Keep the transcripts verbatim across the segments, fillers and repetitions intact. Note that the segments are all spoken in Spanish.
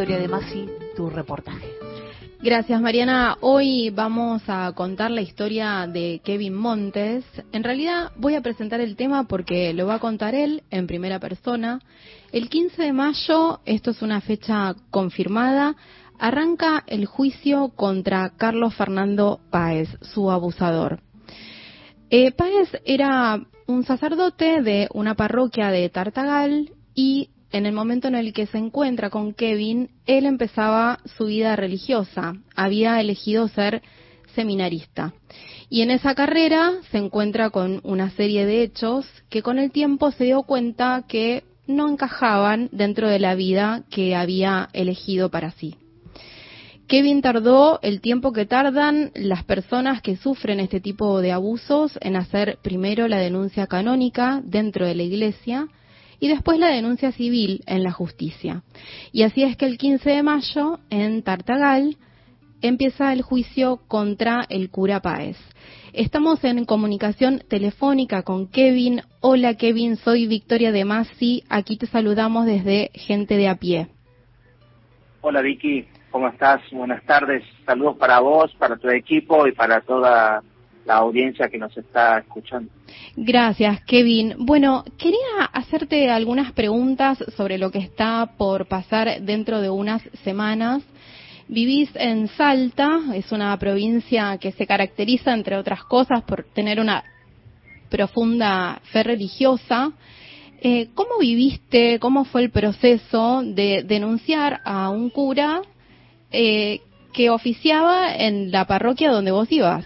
Victoria De Masi, tu reportaje. Gracias, Mariana. Hoy vamos a contar la historia de Kevin Montes. En realidad voy a presentar el tema porque lo va a contar él en primera persona. El quince de mayo, esto es una fecha confirmada, arranca el juicio contra Carlos Fernando Páez, su abusador. Eh, Páez era un sacerdote de una parroquia de Tartagal y en el momento en el que se encuentra con Kevin, él empezaba su vida religiosa. Había elegido ser seminarista. Y en esa carrera se encuentra con una serie de hechos que con el tiempo se dio cuenta que no encajaban dentro de la vida que había elegido para sí. Kevin tardó el tiempo que tardan las personas que sufren este tipo de abusos en hacer primero la denuncia canónica dentro de la iglesia y después la denuncia civil en la justicia. Y así es que el quince de mayo, en Tartagal, empieza el juicio contra el cura Páez. Estamos en comunicación telefónica con Kevin. Hola Kevin, soy Victoria De Masi, aquí te saludamos desde Gente de a Pie. Hola Vicky, ¿cómo estás? Buenas tardes, saludos para vos, para tu equipo y para toda la audiencia que nos está escuchando. Gracias, Kevin. Bueno, quería hacerte algunas preguntas sobre lo que está por pasar dentro de unas semanas. Vivís en Salta, es una provincia que se caracteriza, entre otras cosas, por tener una profunda fe religiosa. Eh, ¿Cómo viviste, cómo fue el proceso de denunciar a un cura eh, que oficiaba en la parroquia donde vos ibas?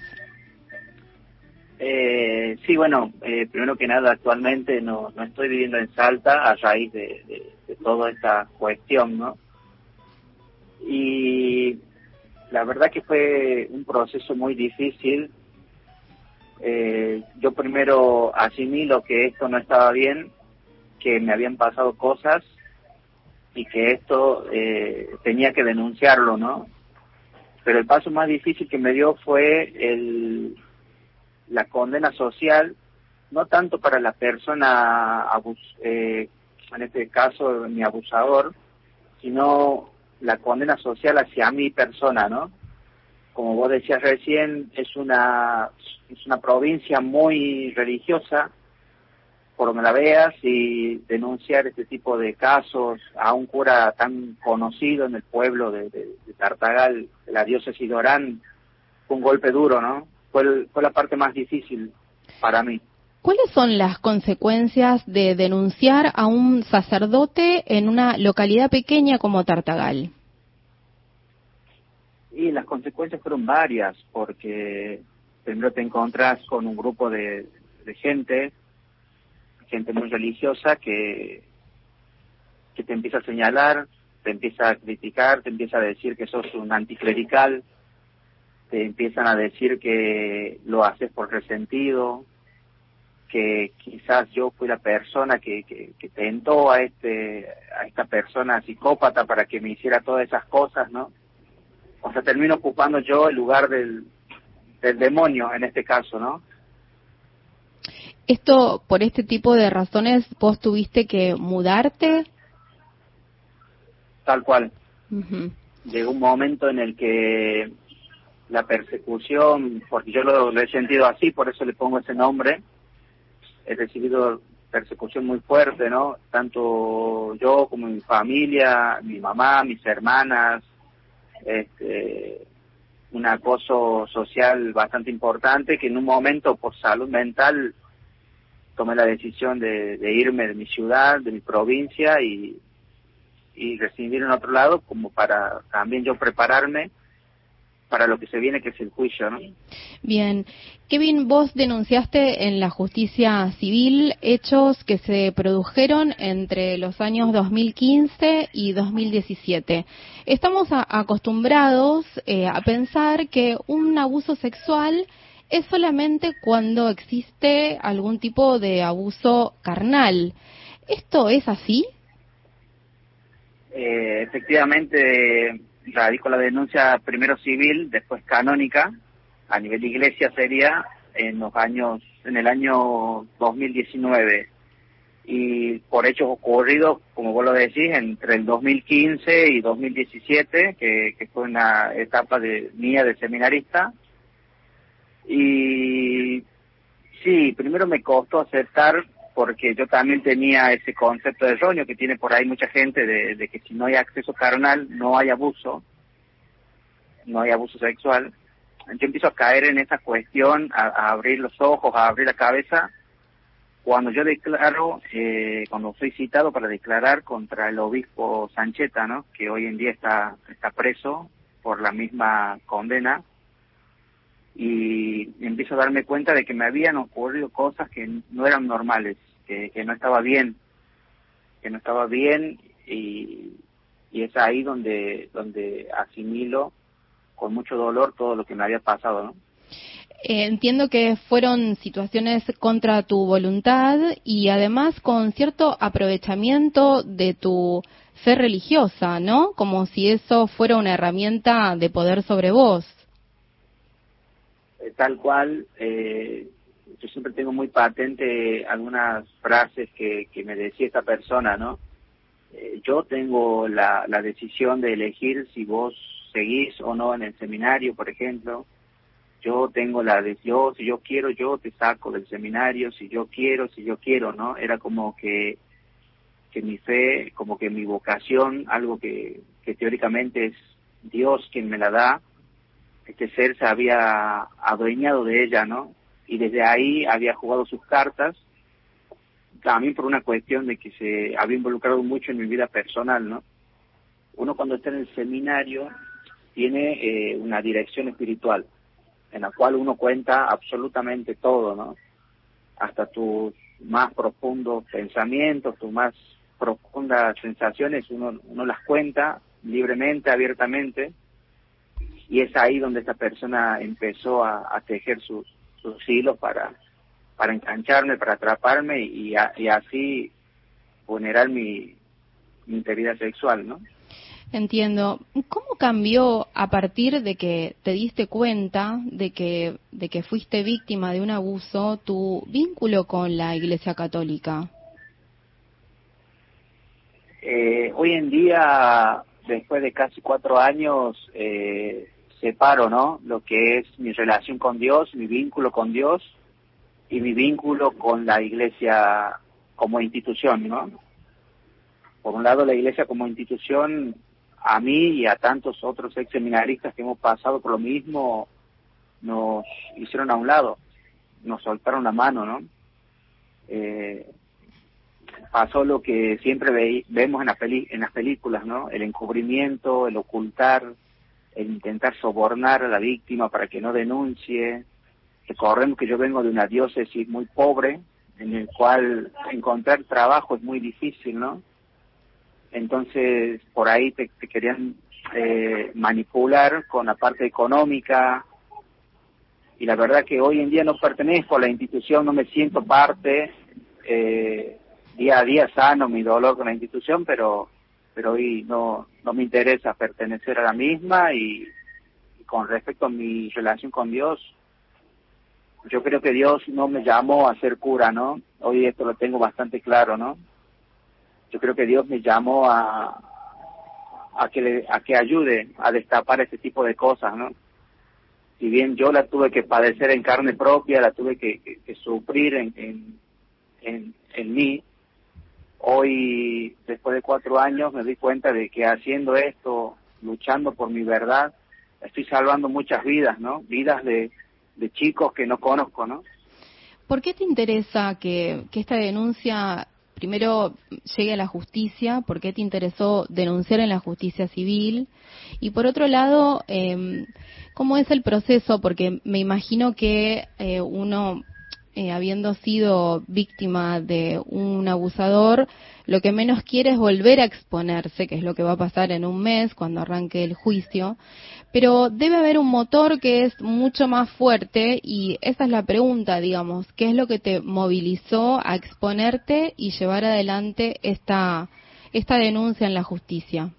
Eh, sí, bueno, eh, primero que nada, actualmente no, no estoy viviendo en Salta a raíz de, de, de toda esta cuestión, ¿no? Y la verdad que fue un proceso muy difícil. Eh, yo primero asimilo que esto no estaba bien, que me habían pasado cosas y que esto eh, tenía que denunciarlo, ¿no? Pero el paso más difícil que me dio fue el la condena social, no tanto para la persona, abus, eh, en este caso mi abusador, sino la condena social hacia mi persona, ¿no? Como vos decías recién, es una es una provincia muy religiosa, por donde la veas, y denunciar este tipo de casos a un cura tan conocido en el pueblo de, de, de Tartagal, de la diócesis de Orán, fue un golpe duro, ¿no? Fue, el, fue la parte más difícil para mí. ¿Cuáles son las consecuencias de denunciar a un sacerdote en una localidad pequeña como Tartagal? Y las consecuencias fueron varias, porque primero te encontrás con un grupo de, de gente, gente muy religiosa que, que te empieza a señalar, te empieza a criticar, te empieza a decir que sos un anticlerical, te empiezan a decir que lo haces por resentido, que quizás yo fui la persona que, que, que tentó a este a esta persona psicópata para que me hiciera todas esas cosas, ¿no? O sea, termino ocupando yo el lugar del, del demonio en este caso, ¿no? Esto, por este tipo de razones, ¿vos tuviste que mudarte? Tal cual. Uh-huh. Llegó un momento en el que la persecución, porque yo lo, lo he sentido así, por eso le pongo ese nombre, he recibido persecución muy fuerte, ¿no? Tanto yo como mi familia, mi mamá, mis hermanas, este, un acoso social bastante importante, que en un momento por salud mental tomé la decisión de, de irme de mi ciudad, de mi provincia y, y residir en otro lado, como para también yo prepararme para lo que se viene, que es el juicio, ¿no? Bien. Kevin, vos denunciaste en la justicia civil hechos que se produjeron entre los años dos mil quince y dos mil diecisiete. Estamos a, acostumbrados eh, a pensar que un abuso sexual es solamente cuando existe algún tipo de abuso carnal. ¿Esto es así? Eh, efectivamente, radico la denuncia primero civil, después canónica, a nivel de iglesia sería en los años, en el año dos mil diecinueve. y por hechos ocurridos, como vos lo decís, entre el dos mil quince y dos mil diecisiete, que, que fue una etapa de mía de seminarista. Y sí, primero me costó aceptar, porque yo también tenía ese concepto erróneo que tiene por ahí mucha gente de, de que si no hay acceso carnal no hay abuso, no hay abuso sexual. Yo empiezo a caer en esa cuestión, a, a abrir los ojos, a abrir la cabeza, cuando yo declaro, eh, cuando soy citado para declarar contra el obispo Sancheta, ¿no?, que hoy en día está, está preso por la misma condena, y empiezo a darme cuenta de que me habían ocurrido cosas que no eran normales, que, que no estaba bien, que no estaba bien, y, y es ahí donde, donde asimilo con mucho dolor todo lo que me había pasado, ¿no? Eh, entiendo que fueron situaciones contra tu voluntad y además con cierto aprovechamiento de tu fe religiosa, ¿no? Como si eso fuera una herramienta de poder sobre vos. Eh, tal cual, eh, yo siempre tengo muy patente algunas frases que, que me decía esta persona, ¿no? Eh, yo tengo la, la decisión de elegir si vos seguís o no en el seminario, por ejemplo. Yo tengo la de yo, si yo quiero, yo te saco del seminario, si yo quiero, si yo quiero, ¿no? Era como que, que mi fe, como que mi vocación, algo que, que teóricamente es Dios quien me la da, este ser se había adueñado de ella, ¿no? Y desde ahí había jugado sus cartas, también por una cuestión de que se había involucrado mucho en mi vida personal, ¿no? Uno cuando está en el seminario tiene eh, una dirección espiritual, en la cual uno cuenta absolutamente todo, ¿no? Hasta tus más profundos pensamientos, tus más profundas sensaciones, uno, uno las cuenta libremente, abiertamente, y es ahí donde esta persona empezó a, a tejer sus, sus hilos para, para engancharme, para atraparme y, a, y así vulnerar mi, mi integridad sexual, ¿no? Entiendo. ¿Cómo cambió a partir de que te diste cuenta de que de que fuiste víctima de un abuso tu vínculo con la Iglesia Católica? Eh, hoy en día, después de casi cuatro años, eh, separo, ¿no?, lo que es mi relación con Dios, mi vínculo con Dios y mi vínculo con la Iglesia como institución, ¿no? Por un lado, la Iglesia como institución, a mí y a tantos otros ex seminaristas que hemos pasado por lo mismo, nos hicieron a un lado, nos soltaron la mano, ¿no? Eh, pasó lo que siempre ve, vemos en, la peli, en las películas, ¿no? El encubrimiento, el ocultar, el intentar sobornar a la víctima para que no denuncie. Recordemos que yo vengo de una diócesis muy pobre, en el cual encontrar trabajo es muy difícil, ¿no? Entonces, por ahí te, te querían eh, manipular con la parte económica, y la verdad que hoy en día no pertenezco a la institución, no me siento parte, eh, día a día sano mi dolor con la institución, pero pero hoy no no me interesa pertenecer a la misma, y, y con respecto a mi relación con Dios, yo creo que Dios no me llamó a ser cura, ¿no? Hoy esto lo tengo bastante claro, ¿no? Yo creo que Dios me llamó a a que le, a que ayude a destapar ese tipo de cosas, ¿no? Si bien yo la tuve que padecer en carne propia, la tuve que, que, que sufrir en, en, en, en mí, hoy, después de cuatro años, me doy cuenta de que haciendo esto, luchando por mi verdad, estoy salvando muchas vidas, ¿no? Vidas de, de chicos que no conozco, ¿no? ¿Por qué te interesa que, que esta denuncia primero llegue a la justicia? ¿Por qué te interesó denunciar en la justicia civil? Y por otro lado, eh, ¿cómo es el proceso? Porque me imagino que eh, uno, eh, habiendo sido víctima de un abusador, lo que menos quiere es volver a exponerse, que es lo que va a pasar en un mes cuando arranque el juicio. Pero debe haber un motor que es mucho más fuerte, y esa es la pregunta, digamos, ¿qué es lo que te movilizó a exponerte y llevar adelante esta esta denuncia en la justicia?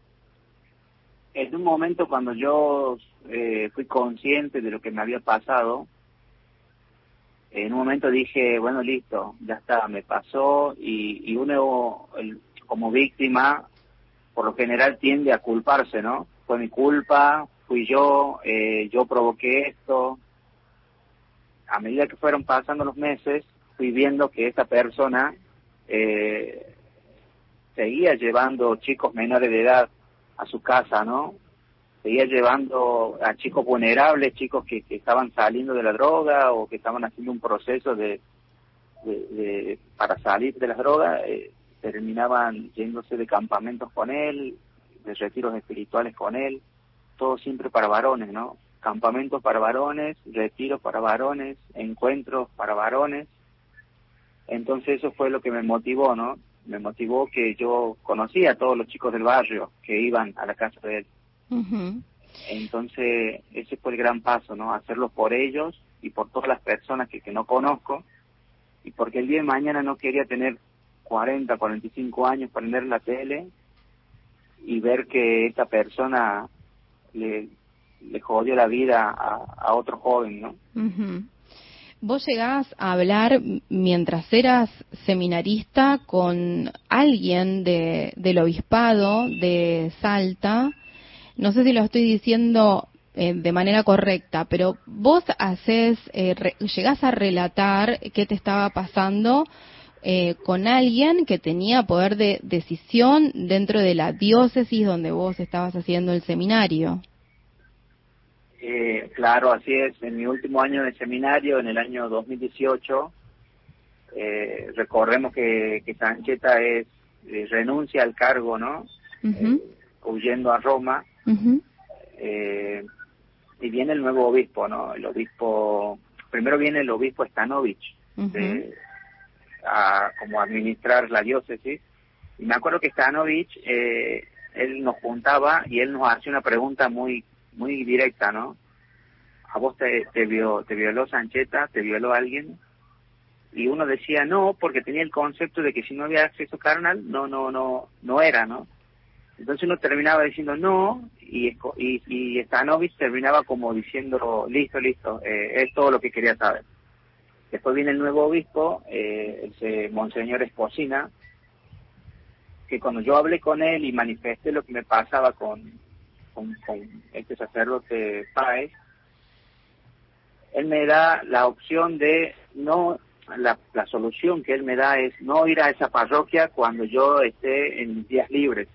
En un momento cuando yo eh, fui consciente de lo que me había pasado, en un momento dije, bueno, listo, ya está, me pasó, y, y uno el, como víctima, por lo general tiende a culparse, ¿no? Fue mi culpa, fui yo, eh, yo provoqué esto. A medida que fueron pasando los meses, fui viendo que esta persona eh, seguía llevando chicos menores de edad a su casa, ¿no? Seguía llevando a chicos vulnerables, chicos que, que estaban saliendo de la droga o que estaban haciendo un proceso de, de, de para salir de las drogas, eh, terminaban yéndose de campamentos con él, de retiros espirituales con él, todo siempre para varones, ¿no? Campamentos para varones, retiros para varones, encuentros para varones. Entonces eso fue lo que me motivó, ¿no? Me motivó que yo conocía a todos los chicos del barrio que iban a la casa de él. Uh-huh. Entonces ese fue el gran paso, ¿no? Hacerlo por ellos y por todas las personas que, que no conozco, y porque el día de mañana no quería tener cuarenta, cuarenta y cinco años, prender la tele y ver que esta persona le, le jodió la vida a, a otro joven, ¿no? Uh-huh. ¿Vos llegás a hablar mientras eras seminarista con alguien de, del obispado de Salta? No sé si lo estoy diciendo eh, de manera correcta, pero vos haces, eh, re, llegás a relatar qué te estaba pasando eh, con alguien que tenía poder de decisión dentro de la diócesis donde vos estabas haciendo el seminario. Eh, claro, así es. En mi último año de seminario, en el año dos mil dieciocho, eh, recordemos que, que Sancheta es eh, renuncia al cargo, ¿no? Uh-huh. Eh, huyendo a Roma. Uh-huh. eh, y viene el nuevo obispo, ¿no? El obispo, primero viene el obispo Stanovich, uh-huh. de, a como administrar la diócesis. Y me acuerdo que Stanovich, eh, él nos juntaba y él nos hacía una pregunta muy muy directa, ¿no? ¿A vos te, te, vio, te violó Sancheta? ¿Te violó alguien? Y uno decía no, porque tenía el concepto de que si no había acceso carnal, no, no, no, no era, ¿no? Entonces uno terminaba diciendo no, y, y, y Stanovich terminaba como diciendo, listo, listo, eh, es todo lo que quería saber. Después viene el nuevo obispo, eh, ese Monseñor Esposina, que cuando yo hablé con él y manifesté lo que me pasaba con Con, con este sacerdote Páez, él me da la opción de no, la, la solución que él me da es no ir a esa parroquia cuando yo esté en mis días libres,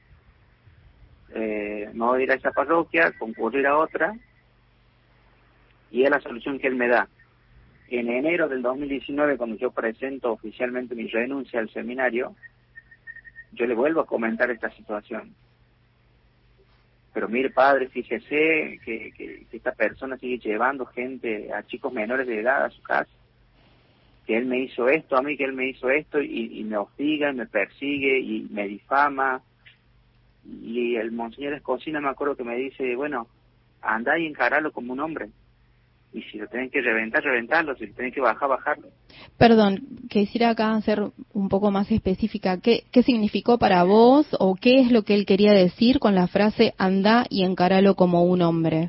eh, no ir a esa parroquia, concurrir a otra, y es la solución que él me da. En enero del dos mil diecinueve, cuando yo presento oficialmente mi renuncia al seminario, yo le vuelvo a comentar esta situación. Pero mire, padre, fíjese que, que, que esta persona sigue llevando gente, a chicos menores de edad a su casa, que él me hizo esto a mí, que él me hizo esto, y, y me hostiga, y me persigue, y me difama. Y el Monseñor Escocina me acuerdo que me dice, bueno, andá y encaralo como un hombre. Y si lo tienen que reventar, reventarlo, si lo tienen que bajar, bajarlo. Perdón, quisiera acá ser un poco más específica. ¿Qué, ¿Qué significó para vos o qué es lo que él quería decir con la frase andá y encaralo como un hombre?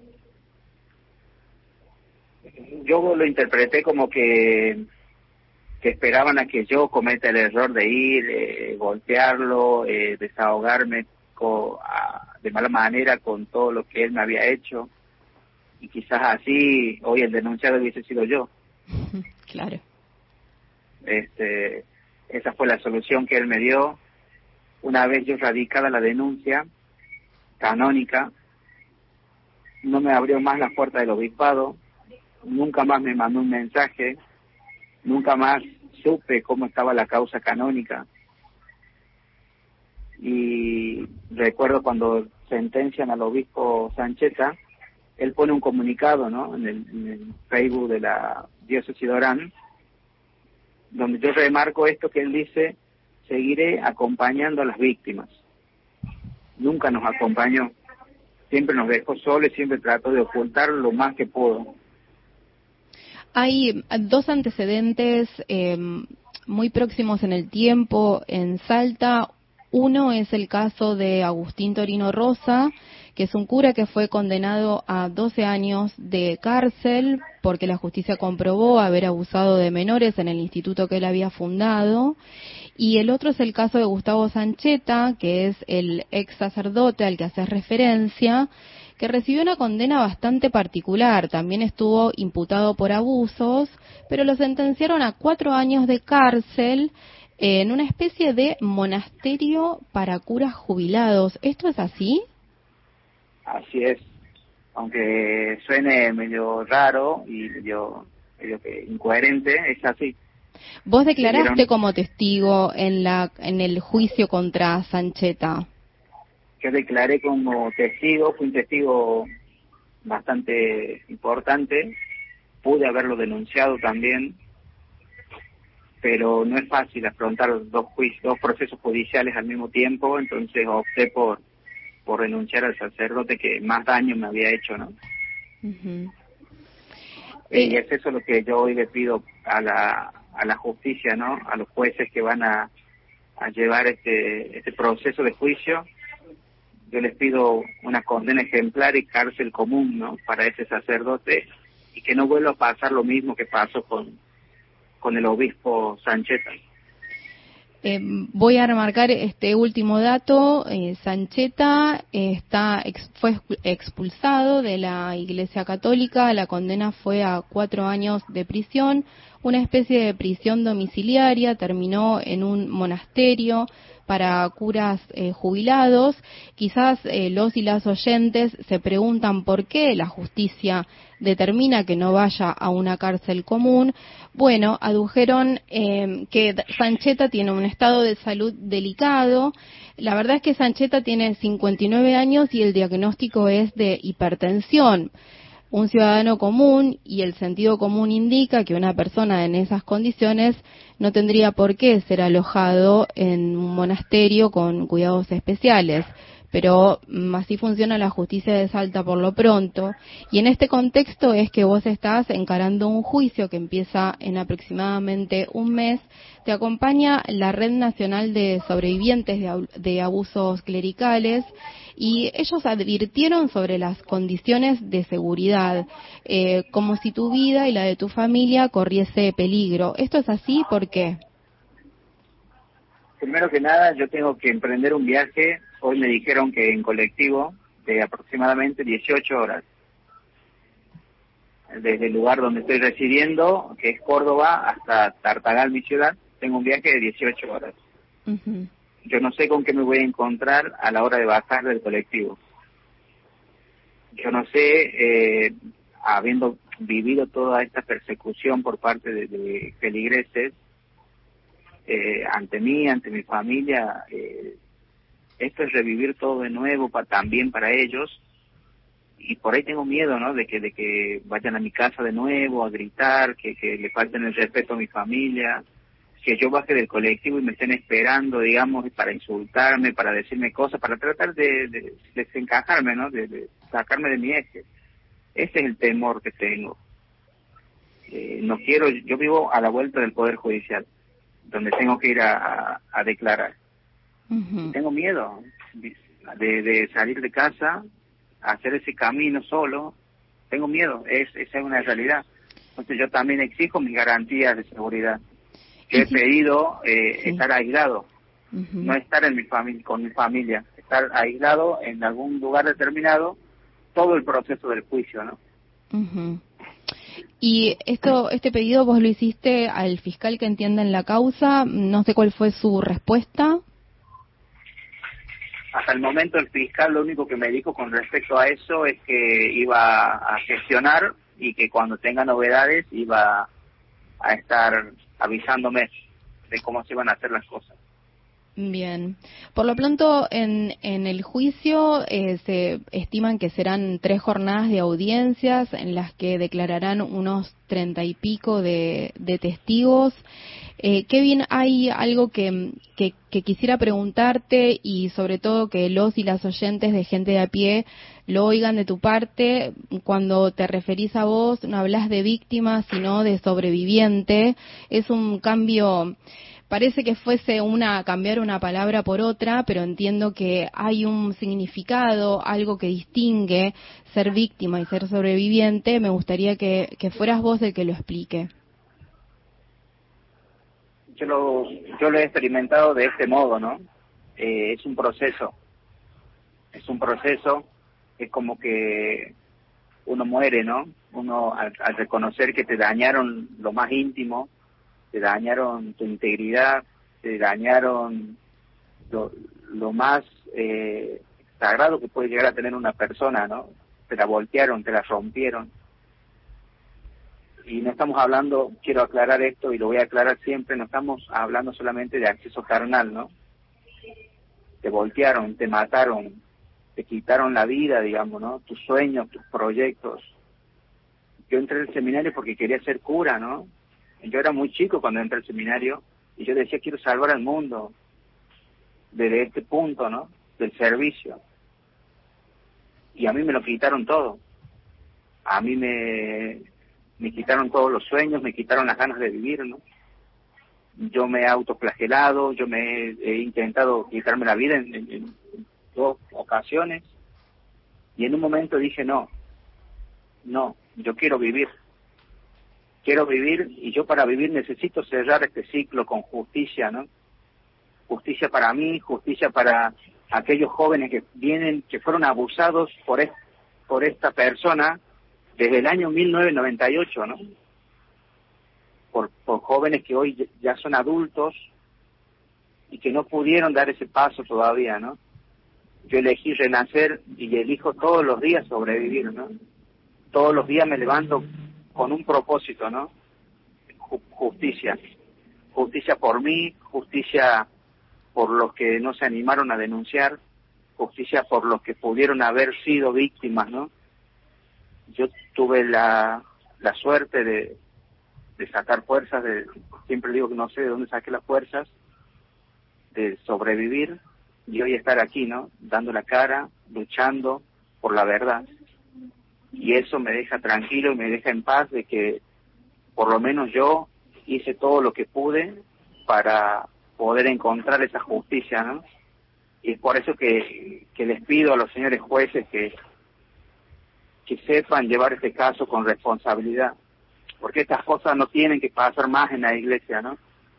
Yo lo interpreté como que, que esperaban a que yo cometa el error de ir, eh, golpearlo, eh, desahogarme co, a, de mala manera con todo lo que él me había hecho. Y quizás así hoy el denunciado hubiese sido yo. Claro. Este, esa fue la solución que él me dio. Una vez yo radicada la denuncia canónica, no me abrió más la puerta del obispado, nunca más me mandó un mensaje, nunca más supe cómo estaba la causa canónica. Y recuerdo cuando sentencian al obispo Sancheta, él pone un comunicado, ¿no?, en el, en el Facebook de la diócesis de Orán, donde yo remarco esto que él dice: seguiré acompañando a las víctimas. Nunca nos acompañó, siempre nos dejó solos, siempre trató de ocultar lo más que pudo. Hay dos antecedentes eh, muy próximos en el tiempo en Salta. Uno es el caso de Agustín Torino Rosa, que es un cura que fue condenado a doce años de cárcel porque la justicia comprobó haber abusado de menores en el instituto que él había fundado. Y el otro es el caso de Gustavo Sancheta, que es el ex sacerdote al que haces referencia, que recibió una condena bastante particular. También estuvo imputado por abusos, pero lo sentenciaron a cuatro años de cárcel en una especie de monasterio para curas jubilados. ¿Esto es así? Así es, aunque suene medio raro y medio, medio que incoherente, es así. Vos declaraste como testigo en la en el juicio contra Sancheta. Yo declaré como testigo, fui un testigo bastante importante, pude haberlo denunciado también, pero no es fácil afrontar dos juicios, dos procesos judiciales al mismo tiempo, entonces opté por por renunciar al sacerdote que más daño me había hecho, ¿no? Uh-huh. Y es eso lo que yo hoy le pido a la a la justicia, ¿no? A los jueces que van a, a llevar este este proceso de juicio. Yo les pido una condena ejemplar y cárcel común, ¿no? Para ese sacerdote, y que no vuelva a pasar lo mismo que pasó con con el obispo Sancheta. Eh, voy a remarcar este último dato. Eh, Sancheta eh, está ex, fue expulsado de la Iglesia Católica. La condena fue a cuatro años de prisión, una especie de prisión domiciliaria. Terminó en un monasterio para curas eh, jubilados. Quizás eh, los y las oyentes se preguntan por qué la justicia determina que no vaya a una cárcel común. Bueno, adujeron eh, que Sancheta tiene un estado de salud delicado. La verdad es que Sancheta tiene cincuenta y nueve años y el diagnóstico es de hipertensión. Un ciudadano común, y el sentido común indica que una persona en esas condiciones no tendría por qué ser alojado en un monasterio con cuidados especiales. Pero así funciona la justicia de Salta por lo pronto. Y en este contexto es que vos estás encarando un juicio que empieza en aproximadamente un mes. Te acompaña la Red Nacional de Sobrevivientes de, de Abusos Clericales, y ellos advirtieron sobre las condiciones de seguridad, eh, como si tu vida y la de tu familia corriese peligro. ¿Esto es así? ¿Por qué? Primero que nada, yo tengo que emprender un viaje. Hoy me dijeron que en colectivo de aproximadamente dieciocho horas. Desde el lugar donde estoy residiendo, que es Córdoba, hasta Tartagal, mi ciudad, tengo un viaje de dieciocho horas. Uh-huh. Yo no sé con qué me voy a encontrar a la hora de bajar del colectivo. Yo no sé, eh, habiendo vivido toda esta persecución por parte de, de feligreses, eh, ante mí, ante mi familia, eh, esto es revivir todo de nuevo pa, también para ellos, y por ahí tengo miedo, ¿no? De que de que vayan a mi casa de nuevo a gritar, que, que le falten el respeto a mi familia, que yo baje del colectivo y me estén esperando, digamos, para insultarme, para decirme cosas, para tratar de, de desencajarme, ¿no? De, de sacarme de mi eje. Ese es el temor que tengo. Eh, no quiero, yo vivo a la vuelta del Poder Judicial, donde tengo que ir a, a, a declarar. Uh-huh. Tengo miedo de, de salir de casa, hacer ese camino solo. Tengo miedo, es, esa es una realidad. Entonces yo también exijo mis garantías de seguridad. Yo he pedido eh, sí. estar aislado, uh-huh. no estar en mi familia, con mi familia, estar aislado en algún lugar determinado, todo el proceso del juicio, ¿no? Uh-huh. Y esto, este pedido vos lo hiciste al fiscal que entienda en la causa, no sé cuál fue su respuesta. Hasta el momento el fiscal lo único que me dijo con respecto a eso es que iba a gestionar y que cuando tenga novedades iba a estar avisándome de cómo se iban a hacer las cosas. Bien. Por lo pronto, en, en el juicio eh, se estiman que serán tres jornadas de audiencias en las que declararán unos treinta y pico de, de testigos. Eh, Kevin, hay algo que, que, que quisiera preguntarte, y sobre todo que los y las oyentes de Gente de a Pie lo oigan de tu parte. Cuando te referís a vos, no hablas de víctima, sino de sobreviviente. Es un cambio parece que fuese una cambiar una palabra por otra, pero entiendo que hay un significado, algo que distingue ser víctima y ser sobreviviente. Me gustaría que, que fueras vos el que lo explique. Yo lo, yo lo he experimentado de este modo, ¿no? Eh, es un proceso, es un proceso, es como que uno muere, ¿no? Uno al, al reconocer que te dañaron lo más íntimo, te dañaron tu integridad, te dañaron lo, lo más eh, sagrado que puede llegar a tener una persona, ¿no? Te la voltearon, te la rompieron. Y no estamos hablando, quiero aclarar esto y lo voy a aclarar siempre, no estamos hablando solamente de acceso carnal, ¿no? Te voltearon, te mataron, te quitaron la vida, digamos, ¿no? Tus sueños, tus proyectos. Yo entré al seminario porque quería ser cura, ¿no? Yo era muy chico cuando entré al seminario y yo decía, quiero salvar al mundo desde este punto, ¿no? Del servicio. Y a mí me lo quitaron todo. A mí me, me quitaron todos los sueños, me quitaron las ganas de vivir, ¿no? Yo me he autoflagelado, yo me he, he intentado quitarme la vida en, en, en dos ocasiones y en un momento dije, no, no, yo quiero vivir. Quiero vivir y yo para vivir necesito cerrar este ciclo con justicia, ¿no? Justicia para mí, justicia para aquellos jóvenes que vienen, que fueron abusados por, es, por esta persona desde el año mil novecientos noventa y ocho, ¿no? Por, por jóvenes que hoy ya son adultos y que no pudieron dar ese paso todavía, ¿no? Yo elegí renacer y elijo todos los días sobrevivir, ¿no? Todos los días me levanto con un propósito, ¿no? Justicia. Justicia por mí, justicia por los que no se animaron a denunciar, justicia por los que pudieron haber sido víctimas, ¿no? Yo tuve la, la suerte de, de sacar fuerzas, de, siempre digo que no sé de dónde saqué las fuerzas, de sobrevivir y hoy estar aquí, ¿no? Dando la cara, luchando por la verdad. Y eso me deja tranquilo y me deja en paz de que por lo menos yo hice todo lo que pude para poder encontrar esa justicia, ¿no? Y es por eso que, que les pido a los señores jueces que, que sepan llevar este caso con responsabilidad, porque estas cosas no tienen que pasar más en la iglesia, ¿no?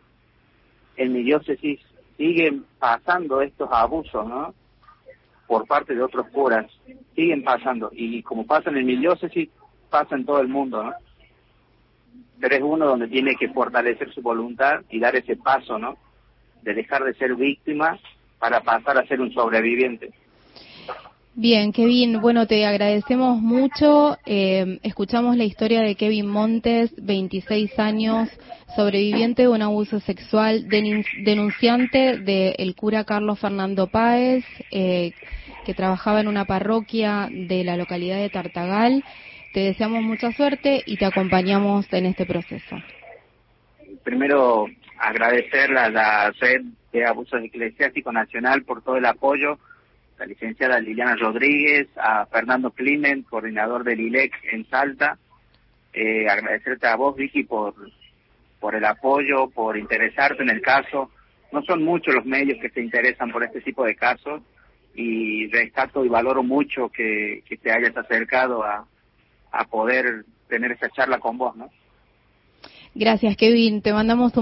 En mi diócesis siguen pasando estos abusos, ¿no? Por parte de otros curas, siguen pasando, y como pasan en mi diócesis, pasa en todo el mundo, ¿no? Pero es uno donde tiene que fortalecer su voluntad y dar ese paso, ¿no? De dejar de ser víctima para pasar a ser un sobreviviente. Bien, Kevin, bueno, te agradecemos mucho. Eh, escuchamos la historia de Kevin Montes, veintiséis años, sobreviviente de un abuso sexual, denunciante del cura Carlos Fernando Páez, eh, que trabajaba en una parroquia de la localidad de Tartagal. Te deseamos mucha suerte y te acompañamos en este proceso. Primero, agradecer a la Red de Abusos Eclesiásticos Nacional por todo el apoyo, la licenciada Liliana Rodríguez, a Fernando Climent, coordinador del I L E C en Salta. Eh, agradecerte a vos, Vicky, por, por el apoyo, por interesarte en el caso. No son muchos los medios que se interesan por este tipo de casos y rescato y valoro mucho que, que te hayas acercado a, a poder tener esa charla con vos, ¿no? Gracias, Kevin. Te mandamos un